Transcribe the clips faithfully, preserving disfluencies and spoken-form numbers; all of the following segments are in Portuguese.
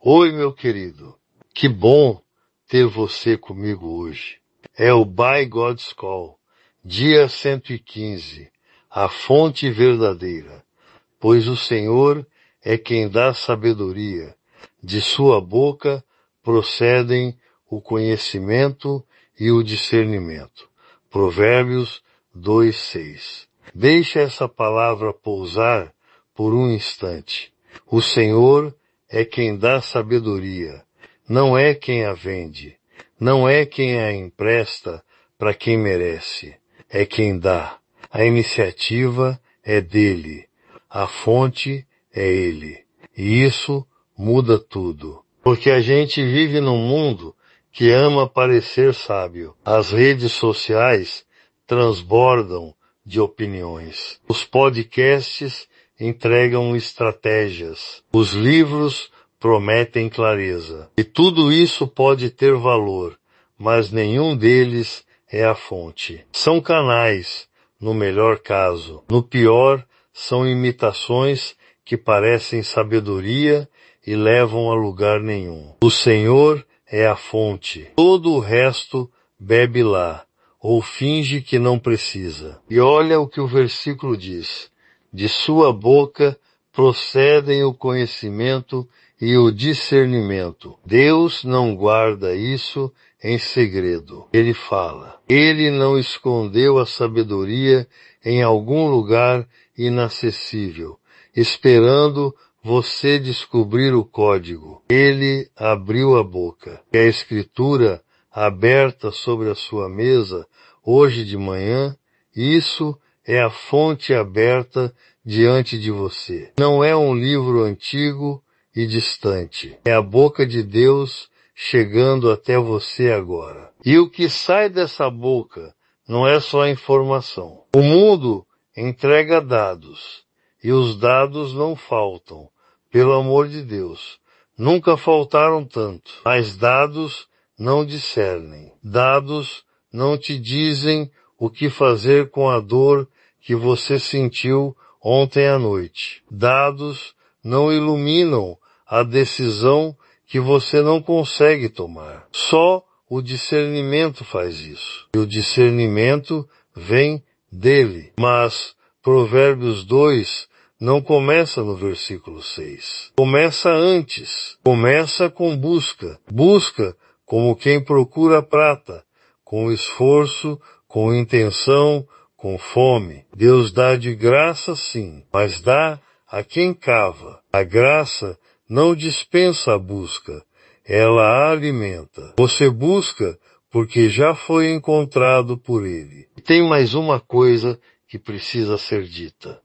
Oi, meu querido. Que bom ter você comigo hoje. É o By God's Call, dia cento e quinze, a fonte verdadeira. Pois o Senhor é quem dá sabedoria. De sua boca procedem o conhecimento e o discernimento. Provérbios dois, seis. Deixa essa palavra pousar por um instante. O Senhor é quem dá sabedoria, não é quem a vende, não é quem a empresta para quem merece, é quem dá. A iniciativa é dele, a fonte é ele, e isso muda tudo. Porque a gente vive num mundo que ama parecer sábio. As redes sociais transbordam de opiniões. Os podcasts entregam estratégias. Os livros prometem clareza. E tudo isso pode ter valor, mas nenhum deles é a fonte. São canais, no melhor caso. No pior, são imitações que parecem sabedoria e levam a lugar nenhum. O Senhor é a fonte. Todo o resto bebe lá, ou finge que não precisa. E olha o que o versículo diz. De sua boca procedem o conhecimento e o discernimento. Deus não guarda isso em segredo. Ele fala. Ele não escondeu a sabedoria em algum lugar inacessível, esperando você descobrir o código. Ele abriu a boca. E a escritura aberta sobre a sua mesa hoje de manhã, isso é a fonte aberta diante de você. Não é um livro antigo e distante. É a boca de Deus chegando até você agora. E o que sai dessa boca não é só informação. O mundo entrega dados, e os dados não faltam. Pelo amor de Deus, nunca faltaram tanto. Mas dados não discernem. Dados não te dizem o que fazer com a dor que você sentiu ontem à noite. Dados não iluminam a decisão que você não consegue tomar. Só o discernimento faz isso. E o discernimento vem dele. Mas Provérbios dois não começa no versículo seis. Começa antes. Começa com busca. Busca como quem procura prata, com esforço, com intenção, com fome. Deus dá de graça sim, mas dá a quem cava. A graça não dispensa a busca, ela a alimenta. Você busca porque já foi encontrado por ele. E tem mais uma coisa que precisa ser dita.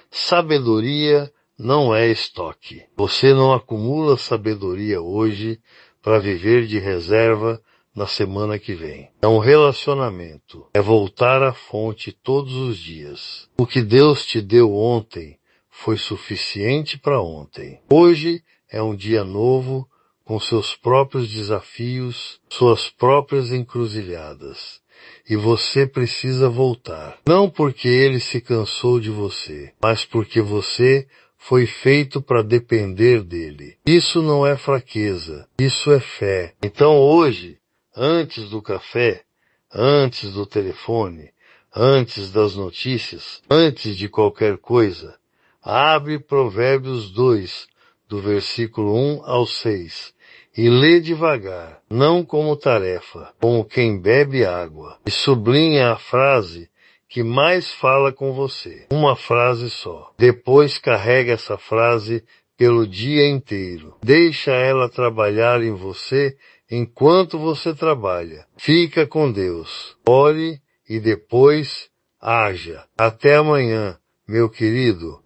Sabedoria não é estoque. Você não acumula sabedoria hoje para viver de reserva na semana que vem. É um relacionamento. É voltar à fonte todos os dias. O que Deus te deu ontem foi suficiente para ontem. Hoje é um dia novo, com seus próprios desafios, suas próprias encruzilhadas. E você precisa voltar. Não porque ele se cansou de você, mas porque você foi feito para depender dele. Isso não é fraqueza, isso é fé. Então hoje, antes do café, antes do telefone, antes das notícias, antes de qualquer coisa, abre Provérbios dois, do versículo um ao seis, e lê devagar, não como tarefa, como quem bebe água, e sublinha a frase que mais fala com você. Uma frase só. Depois carrega essa frase pelo dia inteiro. Deixa ela trabalhar em você enquanto você trabalha. Fica com Deus. Ore e depois haja. Até amanhã, meu querido.